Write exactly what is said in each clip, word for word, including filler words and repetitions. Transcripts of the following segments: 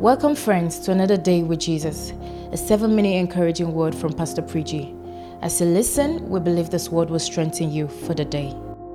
Welcome, friends, to another day with Jesus, a seven-minute encouraging word from Pastor Preji. As you listen, we believe this word will strengthen you for the day.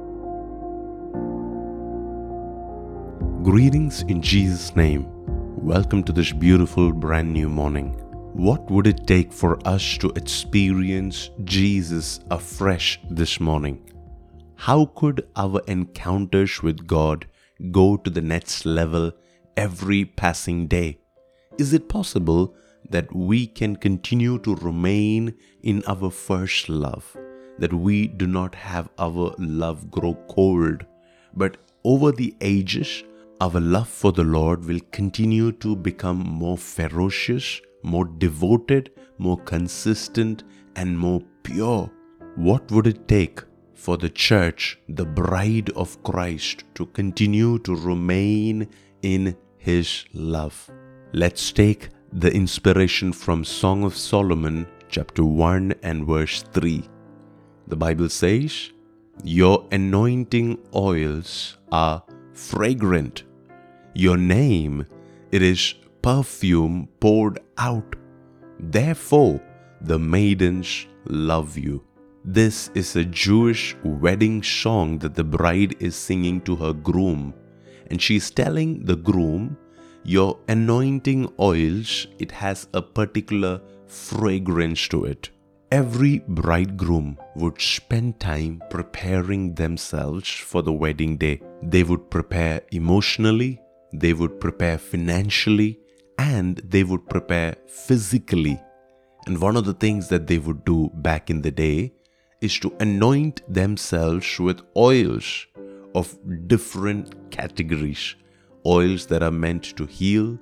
Greetings in Jesus' name. Welcome to this beautiful brand new morning. What would it take for us to experience Jesus afresh this morning? How could our encounters with God go to the next level every passing day? Is it possible that we can continue to remain in our first love, that we do not have our love grow cold, but over the ages, our love for the Lord will continue to become more ferocious, more devoted, more consistent, and more pure? What would it take for the church, the bride of Christ, to continue to remain in His love? Let's take the inspiration from Song of Solomon, chapter one and verse three. The Bible says, "Your anointing oils are fragrant. Your name, it is perfume poured out. Therefore, the maidens love you." This is a Jewish wedding song that the bride is singing to her groom. And she's telling the groom, your anointing oils, it has a particular fragrance to it. Every bridegroom would spend time preparing themselves for the wedding day. They would prepare emotionally, they would prepare financially, and they would prepare physically. And one of the things that they would do back in the day is to anoint themselves with oils of different categories. Oils that are meant to heal,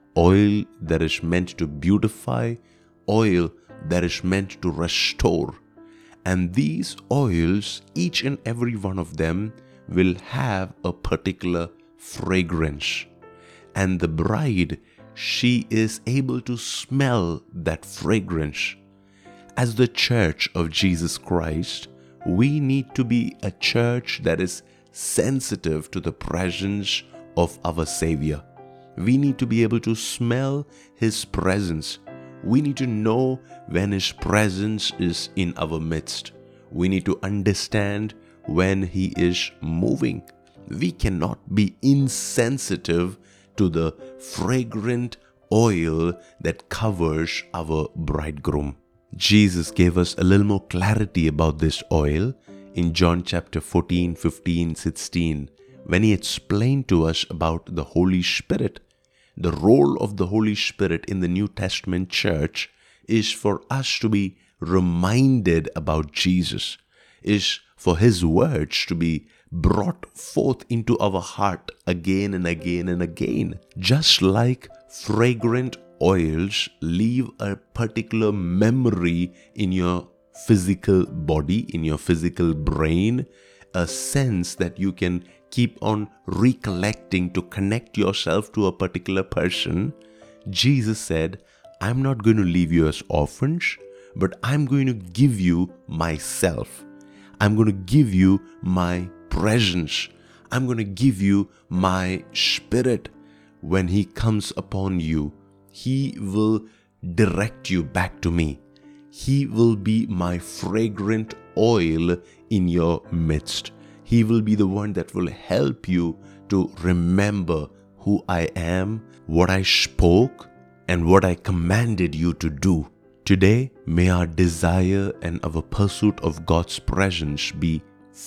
oil that is meant to beautify, oil that is meant to restore. And these oils, each and every one of them, will have a particular fragrance. And the bride, she is able to smell that fragrance. As the church of Jesus Christ, we need to be a church that is sensitive to the presence of our Savior. We need to be able to smell His presence. We need to know when His presence is in our midst. We need to understand when He is moving. We cannot be insensitive to the fragrant oil that covers our bridegroom. Jesus gave us a little more clarity about this oil in John chapter fourteen, fifteen, sixteen, when He explained to us about the Holy Spirit. The role of the Holy Spirit in the New Testament church is for us to be reminded about Jesus, is for His words to be brought forth into our heart again and again and again. Just like fragrant oils leave a particular memory in your physical body, in your physical brain, a sense that you can keep on recollecting to connect yourself to a particular person. Jesus said, I'm not going to leave you as orphans, but I'm going to give you myself. I'm going to give you my presence. I'm going to give you my spirit. When He comes upon you, He will direct you back to me. He will be my fragrant oil in your midst. He will be the one that will help you to remember who I am, what I spoke, and what I commanded you to do. Today, may our desire and our pursuit of God's presence be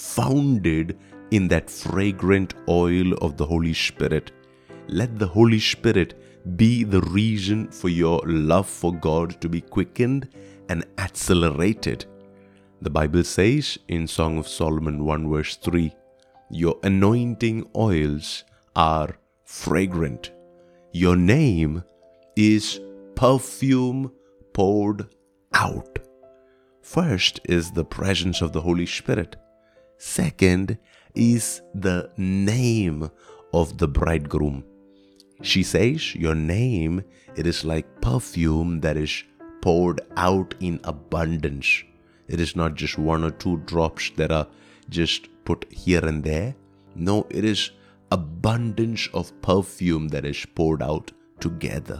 founded in that fragrant oil of the Holy Spirit. Let the Holy Spirit be the reason for your love for God to be quickened and accelerated. The Bible says in Song of Solomon one verse three, your anointing oils are fragrant. Your name is perfume poured out. First is the presence of the Holy Spirit. Second is the name of the bridegroom. She says, your name, it is like perfume that is poured out in abundance. It is not just one or two drops that are just put here and there. No, it is abundance of perfume that is poured out together.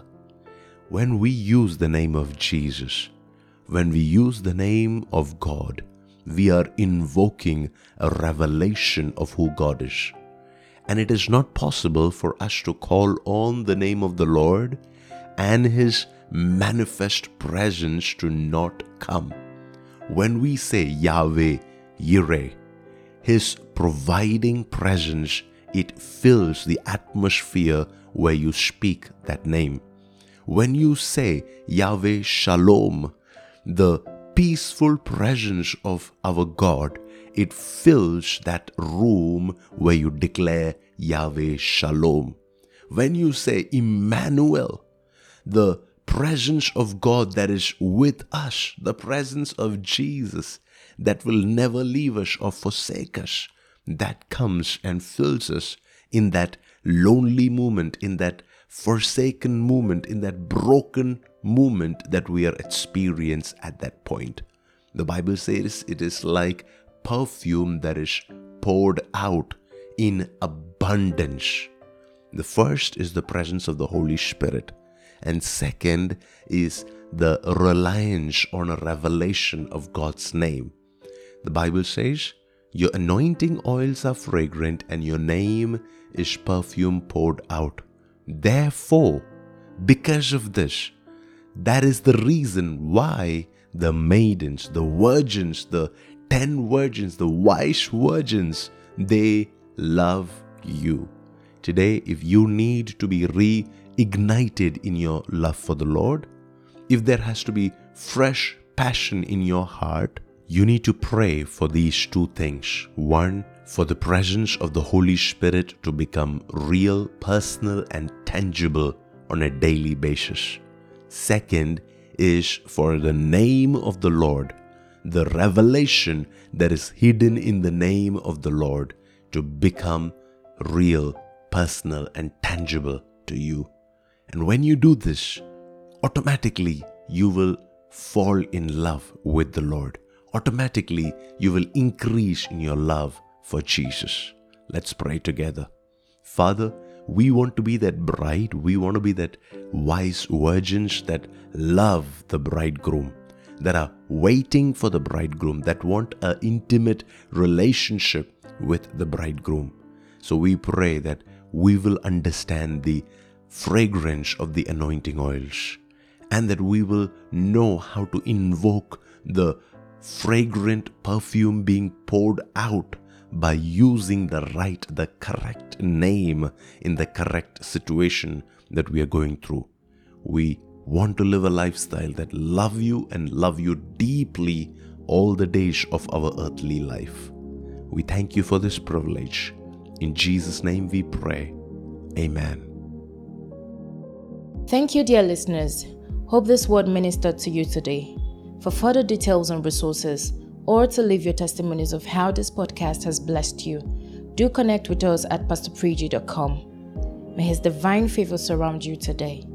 When we use the name of Jesus, when we use the name of God, we are invoking a revelation of who God is. And it is not possible for us to call on the name of the Lord and His manifest presence to not come. When we say Yahweh, Yireh, His providing presence, it fills the atmosphere where you speak that name. When you say Yahweh Shalom, the peaceful presence of our God, it fills that room where you declare Yahweh Shalom. When you say Emmanuel, the presence of God that is with us, the presence of Jesus that will never leave us or forsake us, that comes and fills us in that lonely moment, in that forsaken moment, in that broken moment that we are experiencing at that point. The Bible says it is like perfume that is poured out in abundance. The first is the presence of the Holy Spirit, and second is the reliance on a revelation of God's name. The Bible says, your anointing oils are fragrant and your name is perfume poured out. Therefore, because of this, that is the reason why the maidens, the virgins, the ten virgins, the wise virgins, they love you. Today, if you need to be reignited in your love for the Lord, if there has to be fresh passion in your heart, you need to pray for these two things. One, for the presence of the Holy Spirit to become real, personal, and tangible on a daily basis. Second is for the name of the Lord, the revelation that is hidden in the name of the Lord, to become real, personal, and tangible to you. And when you do this, automatically you will fall in love with the Lord. Automatically you will increase in your love for Jesus. Let's pray together. Father, we want to be that bride. We want to be that wise virgins that love the bridegroom, that are waiting for the bridegroom, that want an intimate relationship with the bridegroom. So we pray that we will understand the fragrance of the anointing oils, and that we will know how to invoke the fragrant perfume being poured out by using the right, the correct name in the correct situation that we are going through. We want to live a lifestyle that love you and love you deeply all the days of our earthly life. We thank you for this privilege. In Jesus' name we pray. Amen. Thank you, dear listeners. Hope this word ministered to you today. For further details and resources, or to leave your testimonies of how this podcast has blessed you, do connect with us at pastor preji dot com. May His divine favor surround you today.